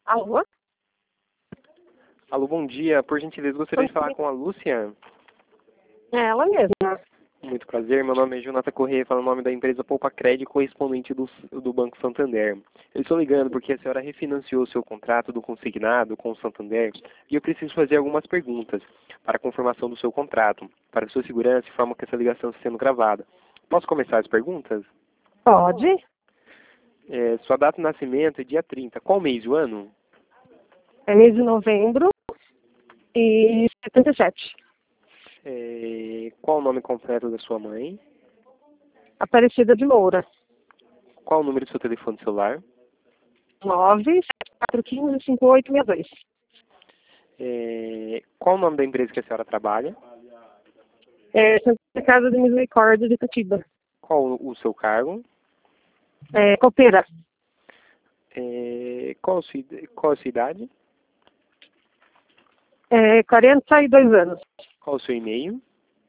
Alô? Alô, bom dia. Por gentileza, gostaria de falar com a Lúcia. É ela mesma. Muito prazer, meu nome é Jonathan Corrêa, falo o nome da empresa Poupa Crédito, correspondente do Banco Santander. Eu estou ligando porque a senhora refinanciou o seu contrato do consignado com o Santander e eu preciso fazer algumas perguntas para a confirmação do seu contrato, para sua segurança e forma que essa ligação está sendo gravada. Posso começar as perguntas? Pode? Sua data de nascimento é dia 30. Qual mês do ano? É mês de novembro e 77. Qual o nome completo da sua mãe? Aparecida de Moura. Qual o número do seu telefone celular? 974155862. Qual o nome da empresa que a senhora trabalha? Santa Casa de Misericórdia de Itatiba. Qual o seu cargo? Copeira. Qual a sua idade? 42 anos. Qual o seu e-mail?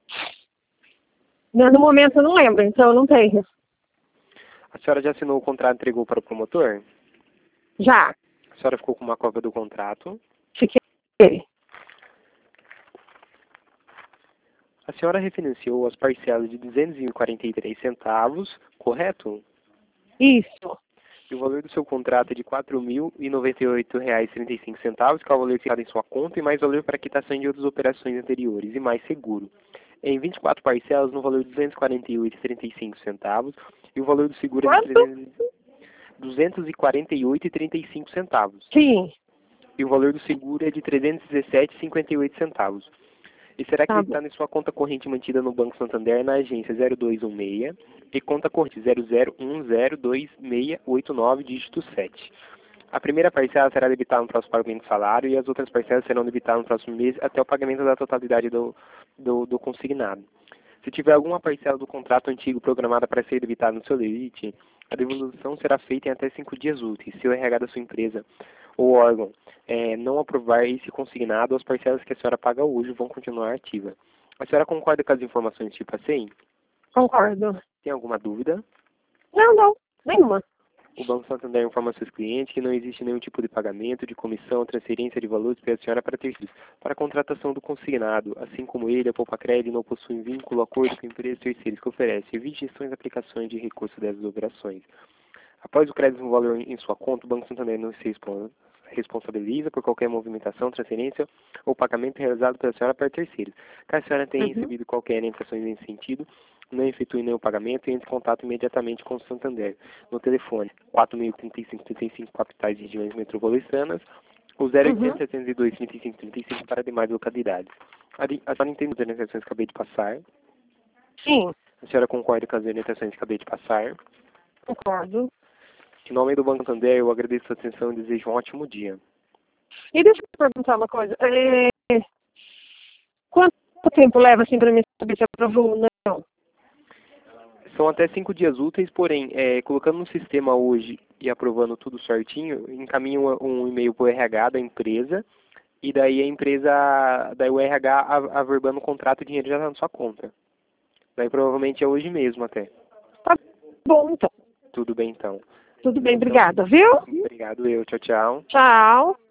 No momento eu não lembro, então eu não tenho. A senhora já assinou o contrato e entregou para o promotor? Já. A senhora ficou com uma cópia do contrato? Fiquei. A senhora refinanciou as parcelas de 243 centavos, correto? Isso. E o valor do seu contrato é de R$ 4.098,35, que é o valor ficado em sua conta, e mais valor para quitação de outras operações anteriores, e mais seguro. Em 24 parcelas, no valor de R$ 248,35, e o valor do seguro é de Quanto? R$ 248,35. Sim. E o valor do seguro é de R$ 317,58. E será que Tá ele bom. está em sua conta corrente mantida no Banco Santander na agência 0216 e conta corrente 00102689, dígito 7. A primeira parcela será debitada no próximo pagamento do salário e as outras parcelas serão debitadas no próximo mês até o pagamento da totalidade do consignado. Se tiver alguma parcela do contrato antigo programada para ser debitada no seu limite, a devolução será feita em até 5 dias úteis. Se o RH da sua empresa ou órgão não aprovar esse consignado, as parcelas que a senhora paga hoje vão continuar ativas. A senhora concorda com as informações tipo assim? Concordo. Tem alguma dúvida? Não. Nenhuma. O Banco Santander informa seus clientes que não existe nenhum tipo de pagamento, de comissão, transferência de valores pela senhora para terceiros, para a contratação do consignado, assim como ele, a Poupa Crédito, não possui vínculo, acordo com empresas terceiras que oferecem serviços, gestões e aplicações de recursos dessas operações. Após o crédito no valor em sua conta, o Banco Santander não se responsabiliza por qualquer movimentação, transferência ou pagamento realizado pela senhora para terceiros. Caso a senhora tenha recebido qualquer orientação nesse sentido, não efetue nenhum pagamento e entre em contato imediatamente com o Santander no telefone 4.035 capitais e regiões metropolitanas ou 0800 702 3535 para demais localidades. A senhora entende as orientações que acabei de passar? Sim. A senhora concorda com as orientações que acabei de passar? Concordo. Em nome do Banco Santander, eu agradeço a sua atenção e desejo um ótimo dia. E deixa eu perguntar uma coisa. Quanto tempo leva assim para mim saber se aprovou ou não? São até 5 dias úteis, porém, colocando no sistema hoje e aprovando tudo certinho, encaminha um e-mail para o RH da empresa, e daí o RH averbando o contrato, o dinheiro já está na sua conta. Daí provavelmente é hoje mesmo até. Tá bom, então. Tudo bem então. Tudo bem, obrigada, viu? Obrigado eu. Tchau, tchau. Tchau.